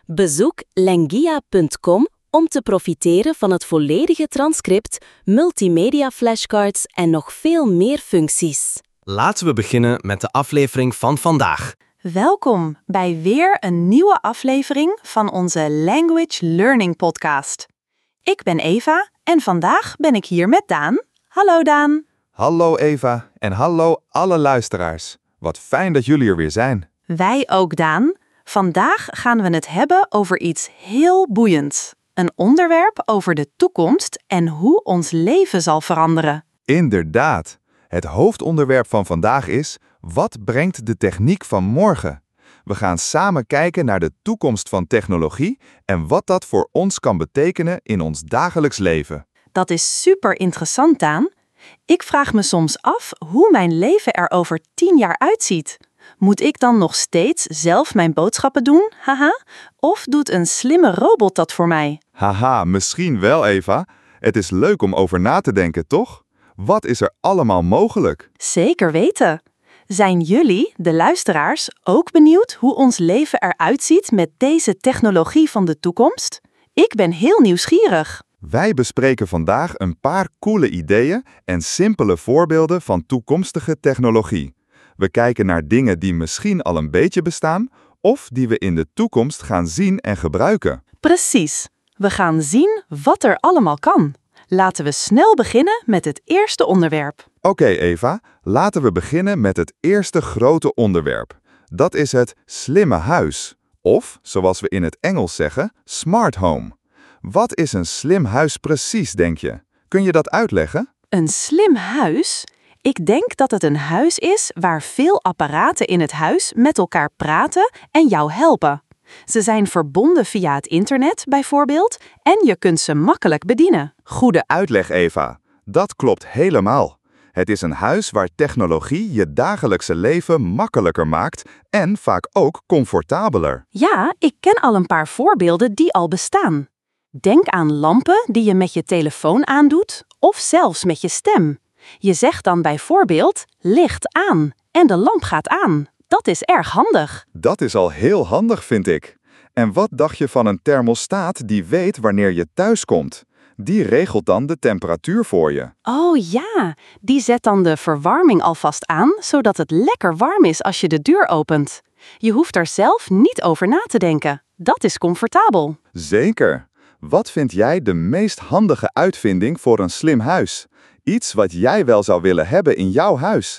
Bezoek lengia.com om te profiteren van het volledige transcript, multimedia flashcards en nog veel meer functies. Laten we beginnen met de aflevering van vandaag. Welkom bij weer een nieuwe aflevering van onze Language Learning Podcast. Ik ben Eva en vandaag ben ik hier met Daan. Hallo Daan. Hallo Eva en hallo alle luisteraars. Wat fijn dat jullie er weer zijn. Wij ook, Daan. Vandaag gaan we het hebben over iets heel boeiends. Een onderwerp over de toekomst en hoe ons leven zal veranderen. Inderdaad. Het hoofdonderwerp van vandaag is: wat brengt de techniek van morgen? We gaan samen kijken naar de toekomst van technologie en wat dat voor ons kan betekenen in ons dagelijks leven. Dat is super interessant, Daan. Ik vraag me soms af hoe mijn leven er over 10 jaar uitziet. Moet ik dan nog steeds zelf mijn boodschappen doen? Haha. Of doet een slimme robot dat voor mij? Haha, misschien wel Eva. Het is leuk om over na te denken, toch? Wat is er allemaal mogelijk? Zeker weten. Zijn jullie, de luisteraars, ook benieuwd hoe ons leven eruit ziet met deze technologie van de toekomst? Ik ben heel nieuwsgierig. Wij bespreken vandaag een paar coole ideeën en simpele voorbeelden van toekomstige technologie. We kijken naar dingen die misschien al een beetje bestaan of die we in de toekomst gaan zien en gebruiken. Precies. We gaan zien wat er allemaal kan. Laten we snel beginnen met het eerste onderwerp. Oké, Eva, laten we beginnen met het eerste grote onderwerp. Dat is het slimme huis. Of, zoals we in het Engels zeggen, smart home. Wat is een slim huis precies, denk je? Kun je dat uitleggen? Een slim huis? Ik denk dat het een huis is waar veel apparaten in het huis met elkaar praten en jou helpen. Ze zijn verbonden via het internet bijvoorbeeld en je kunt ze makkelijk bedienen. Goede uitleg, Eva. Dat klopt helemaal. Het is een huis waar technologie je dagelijkse leven makkelijker maakt en vaak ook comfortabeler. Ja, ik ken al een paar voorbeelden die al bestaan. Denk aan lampen die je met je telefoon aandoet of zelfs met je stem. Je zegt dan bijvoorbeeld licht aan en de lamp gaat aan. Dat is erg handig. Dat is al heel handig, vind ik. En wat dacht je van een thermostaat die weet wanneer je thuis komt? Die regelt dan de temperatuur voor je. Oh ja, die zet dan de verwarming alvast aan, zodat het lekker warm is als je de deur opent. Je hoeft er zelf niet over na te denken. Dat is comfortabel. Zeker. Wat vind jij de meest handige uitvinding voor een slim huis? Iets wat jij wel zou willen hebben in jouw huis?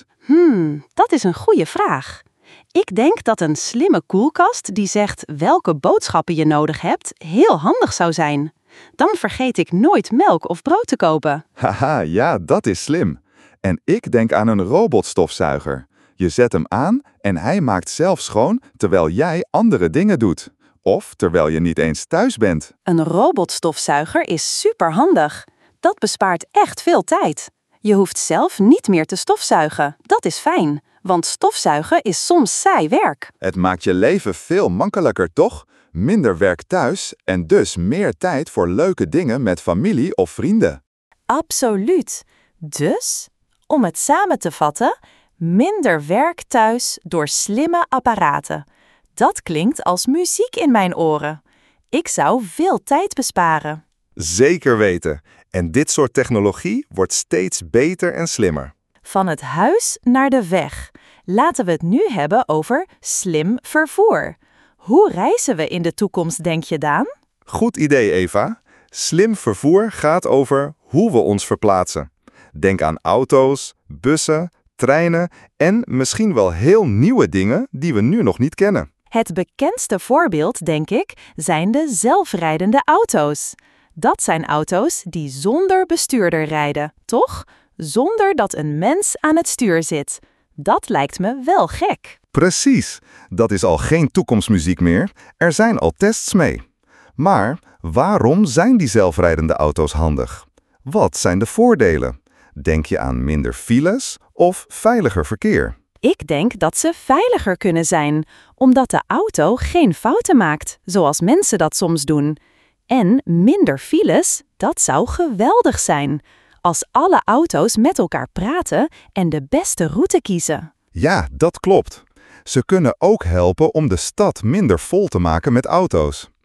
Dat is een goede vraag. Ik denk dat een slimme koelkast die zegt welke boodschappen je nodig hebt, heel handig zou zijn. Dan vergeet ik nooit melk of brood te kopen. Haha, ja, dat is slim. En ik denk aan een robotstofzuiger. Je zet hem aan en hij maakt zelf schoon terwijl jij andere dingen doet. Of terwijl je niet eens thuis bent. Een robotstofzuiger is superhandig. Dat bespaart echt veel tijd. Je hoeft zelf niet meer te stofzuigen. Dat is fijn, want stofzuigen is soms saai werk. Het maakt je leven veel makkelijker, toch? Minder werk thuis en dus meer tijd voor leuke dingen met familie of vrienden. Absoluut. Dus, om het samen te vatten, minder werk thuis door slimme apparaten. Dat klinkt als muziek in mijn oren. Ik zou veel tijd besparen. Zeker weten. En dit soort technologie wordt steeds beter en slimmer. Van het huis naar de weg. Laten we het nu hebben over slim vervoer. Hoe reizen we in de toekomst, denk je, Daan? Goed idee, Eva. Slim vervoer gaat over hoe we ons verplaatsen. Denk aan auto's, bussen, treinen en misschien wel heel nieuwe dingen die we nu nog niet kennen. Het bekendste voorbeeld, denk ik, zijn de zelfrijdende auto's. Dat zijn auto's die zonder bestuurder rijden, toch? Zonder dat een mens aan het stuur zit. Dat lijkt me wel gek. Precies. Dat is al geen toekomstmuziek meer. Er zijn al tests mee. Maar waarom zijn die zelfrijdende auto's handig? Wat zijn de voordelen? Denk je aan minder files of veiliger verkeer? Ik denk dat ze veiliger kunnen zijn, omdat de auto geen fouten maakt, zoals mensen dat soms doen. En minder files, dat zou geweldig zijn. Als alle auto's met elkaar praten en de beste route kiezen. Ja, dat klopt. Ze kunnen ook helpen om de stad minder vol te maken met auto's.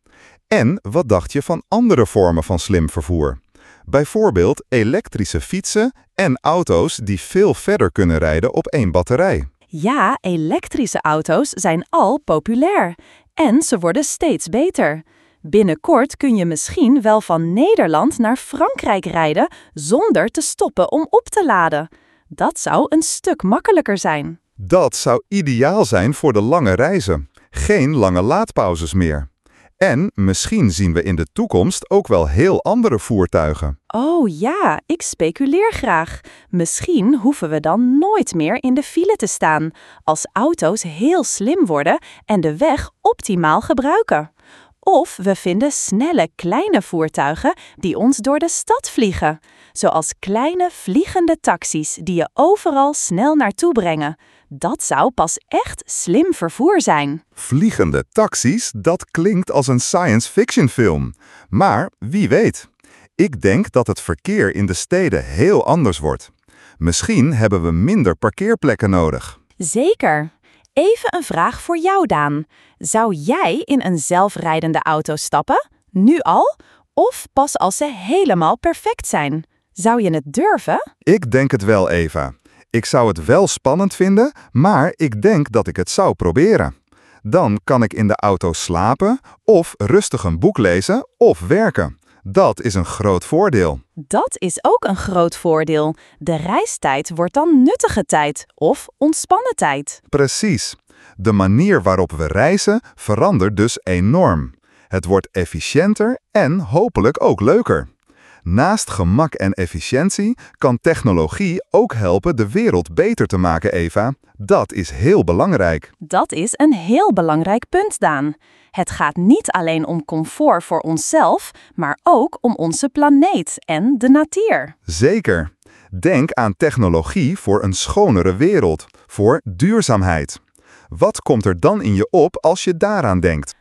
En wat dacht je van andere vormen van slim vervoer? Bijvoorbeeld elektrische fietsen en auto's die veel verder kunnen rijden op één batterij. Ja, elektrische auto's zijn al populair. En ze worden steeds beter. Binnenkort kun je misschien wel van Nederland naar Frankrijk rijden zonder te stoppen om op te laden. Dat zou een stuk makkelijker zijn. Dat zou ideaal zijn voor de lange reizen. Geen lange laadpauzes meer. En misschien zien we in de toekomst ook wel heel andere voertuigen. Oh ja, ik speculeer graag. Misschien hoeven we dan nooit meer in de file te staan, als auto's heel slim worden en de weg optimaal gebruiken. Of we vinden snelle kleine voertuigen die ons door de stad vliegen. Zoals kleine vliegende taxis die je overal snel naartoe brengen. Dat zou pas echt slim vervoer zijn. Vliegende taxis, dat klinkt als een science fiction film. Maar wie weet. Ik denk dat het verkeer in de steden heel anders wordt. Misschien hebben we minder parkeerplekken nodig. Zeker. Even een vraag voor jou, Daan. Zou jij in een zelfrijdende auto stappen? Nu al? Of pas als ze helemaal perfect zijn? Zou je het durven? Ik denk het wel, Eva. Ik zou het wel spannend vinden, maar ik denk dat ik het zou proberen. Dan kan ik in de auto slapen of rustig een boek lezen of werken. Dat is een groot voordeel. Dat is ook een groot voordeel. De reistijd wordt dan nuttige tijd of ontspannen tijd. Precies. De manier waarop we reizen verandert dus enorm. Het wordt efficiënter en hopelijk ook leuker. Naast gemak en efficiëntie kan technologie ook helpen de wereld beter te maken, Eva. Dat is heel belangrijk. Dat is een heel belangrijk punt, Daan. Het gaat niet alleen om comfort voor onszelf, maar ook om onze planeet en de natuur. Zeker. Denk aan technologie voor een schonere wereld, voor duurzaamheid. Wat komt er dan in je op als je daaraan denkt?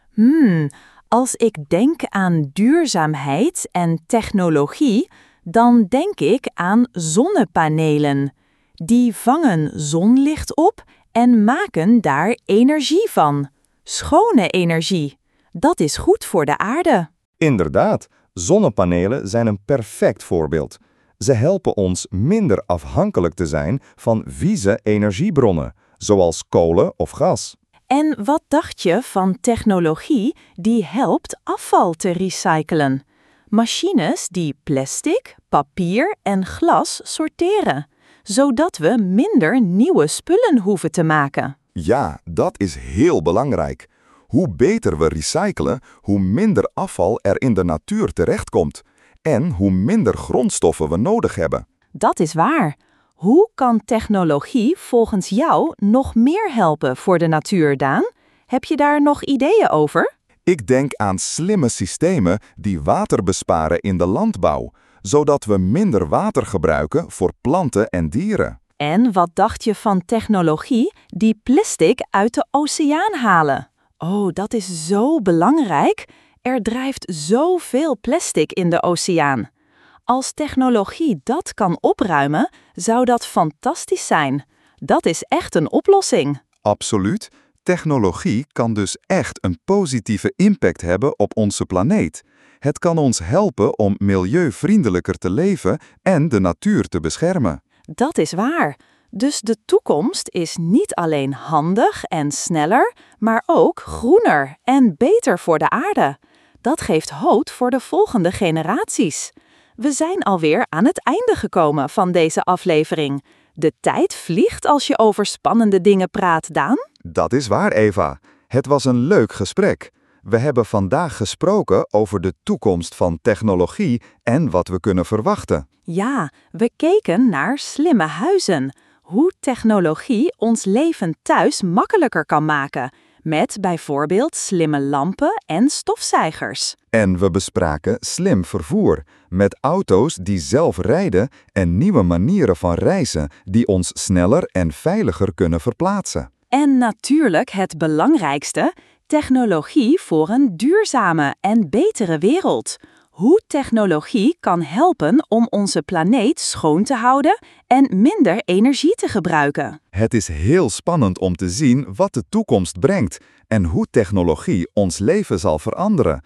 Als ik denk aan duurzaamheid en technologie, dan denk ik aan zonnepanelen. Die vangen zonlicht op en maken daar energie van. Schone energie. Dat is goed voor de aarde. Inderdaad, zonnepanelen zijn een perfect voorbeeld. Ze helpen ons minder afhankelijk te zijn van vieze energiebronnen, zoals kolen of gas. En wat dacht je van technologie die helpt afval te recyclen? Machines die plastic, papier en glas sorteren, zodat we minder nieuwe spullen hoeven te maken. Ja, dat is heel belangrijk. Hoe beter we recyclen, hoe minder afval er in de natuur terechtkomt. En hoe minder grondstoffen we nodig hebben. Dat is waar. Hoe kan technologie volgens jou nog meer helpen voor de natuur, Daan? Heb je daar nog ideeën over? Ik denk aan slimme systemen die water besparen in de landbouw, zodat we minder water gebruiken voor planten en dieren. En wat dacht je van technologie die plastic uit de oceaan halen? Oh, dat is zo belangrijk. Er drijft zoveel plastic in de oceaan. Als technologie dat kan opruimen, zou dat fantastisch zijn. Dat is echt een oplossing. Absoluut. Technologie kan dus echt een positieve impact hebben op onze planeet. Het kan ons helpen om milieuvriendelijker te leven en de natuur te beschermen. Dat is waar. Dus de toekomst is niet alleen handig en sneller, maar ook groener en beter voor de aarde. Dat geeft hoop voor de volgende generaties. We zijn alweer aan het einde gekomen van deze aflevering. De tijd vliegt als je over spannende dingen praat, Daan. Dat is waar, Eva. Het was een leuk gesprek. We hebben vandaag gesproken over de toekomst van technologie en wat we kunnen verwachten. Ja, we keken naar slimme huizen. Hoe technologie ons leven thuis makkelijker kan maken. Met bijvoorbeeld slimme lampen en stofzuigers. En we bespraken slim vervoer, met auto's die zelf rijden en nieuwe manieren van reizen die ons sneller en veiliger kunnen verplaatsen. En natuurlijk het belangrijkste, technologie voor een duurzame en betere wereld. Hoe technologie kan helpen om onze planeet schoon te houden en minder energie te gebruiken. Het is heel spannend om te zien wat de toekomst brengt en hoe technologie ons leven zal veranderen.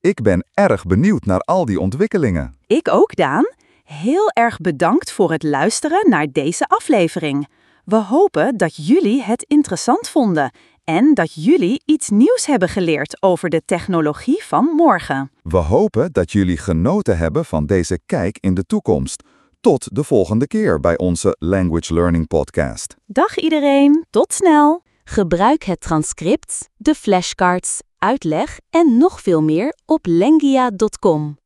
Ik ben erg benieuwd naar al die ontwikkelingen. Ik ook, Daan. Heel erg bedankt voor het luisteren naar deze aflevering. We hopen dat jullie het interessant vonden en dat jullie iets nieuws hebben geleerd over de technologie van morgen. We hopen dat jullie genoten hebben van deze kijk in de toekomst. Tot de volgende keer bij onze Language Learning Podcast. Dag iedereen, tot snel! Gebruik het transcript, de flashcards, uitleg en nog veel meer op lengia.com.